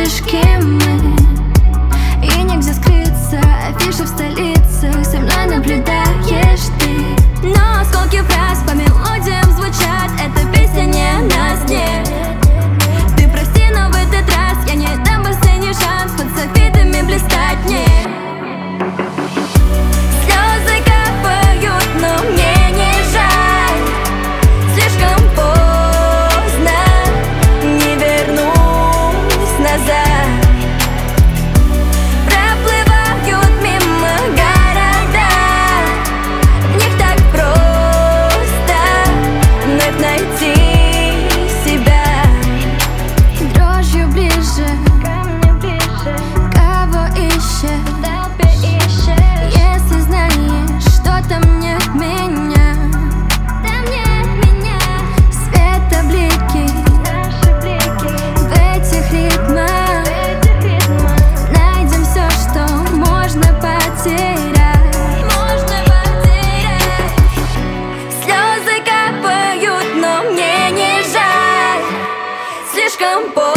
пешки мы, и нельзя скрыться. Афиши в столицах, со мной наблюдаешь ты. Но осколки фраз по мелодиям звучат. Эта песня не о нас, нет. Ты прости, но в этот раз я не дам последний шанс под софитами блистать мне. Слезы капают, но мне не жаль. Слишком поздно, не вернусь назад. Проплывают мимо города, в них так просто вновь найти себя. Дрожью ближе ко мне, ближе. Кого ищешь? Если знаешь, что там нет меня, там нет меня. Светоблики, наши блики в этих ритмах. Найдем все, что можно потерять. Слезы капают, но мне не жаль. Слишком поздно.